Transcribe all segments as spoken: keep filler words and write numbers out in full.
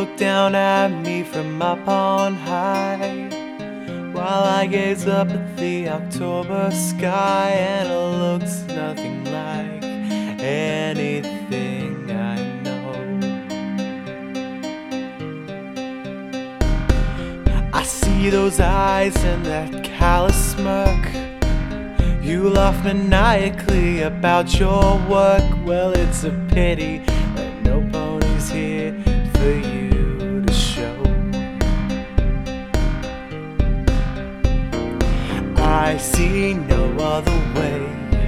look down at me from up on high, while I gaze up at the October sky, and it looks nothing like anything I know. I see those eyes and that callous smirk. You laugh maniacally about your work. Well, it's a pity that no pony's here for you to show. I see no other way.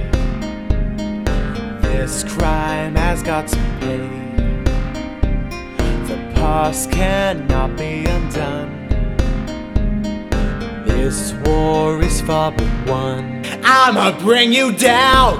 This crime has got to pay. The past cannot be undone. This war is far but won. I'ma bring you down.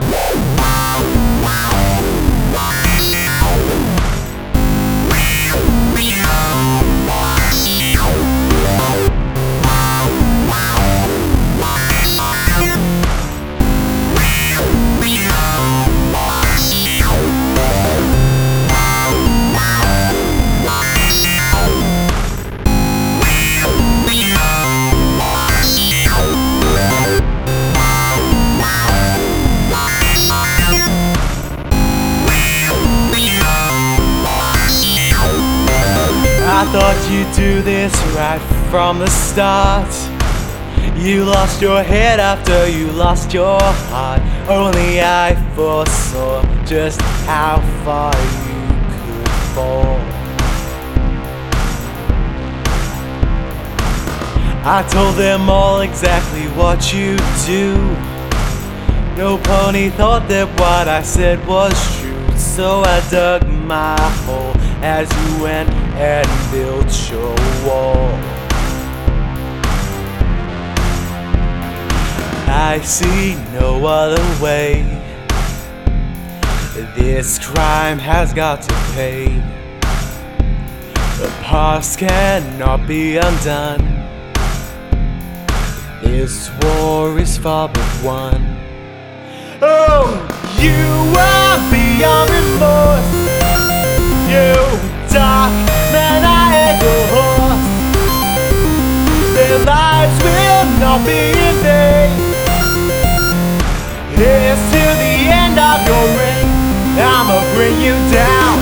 I thought you'd do this right from the start. You lost your head after you lost your heart. Only I foresaw just how far you could fall. I told them all exactly what you do. No pony thought that what I said was true, so I dug my hole as you went and built your wall. I see no other way. This crime has got to pay. The past cannot be undone. This war is far but won. Oh, you are beyond remorse. You dark man, I had your horse. Their lives will not be in vain. Here's to the end of your reign. I'ma bring you down.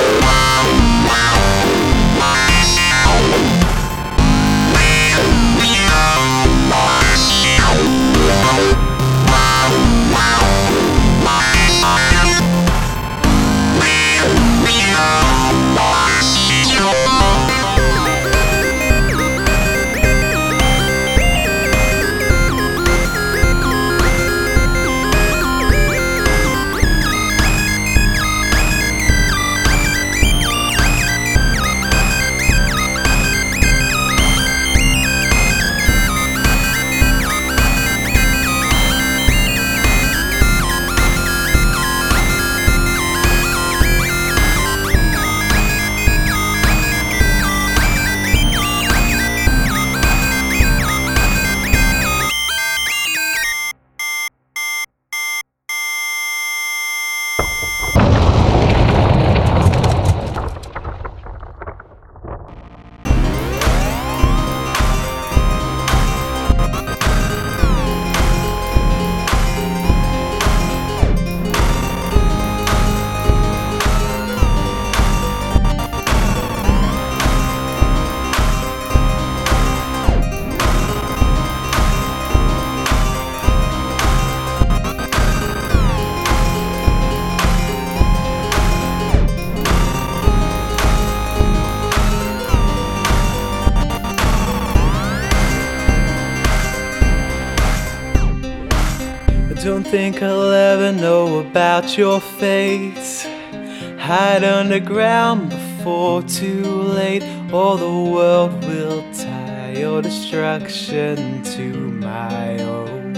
Don't think I'll ever know about your fate. Hide underground before too late, or the world will tie your destruction to my own.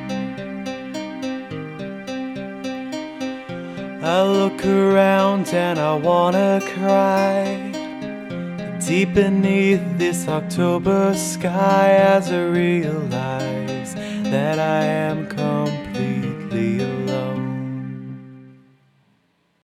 I look around and I wanna cry. Deep beneath this October sky, as I realize that I am complete.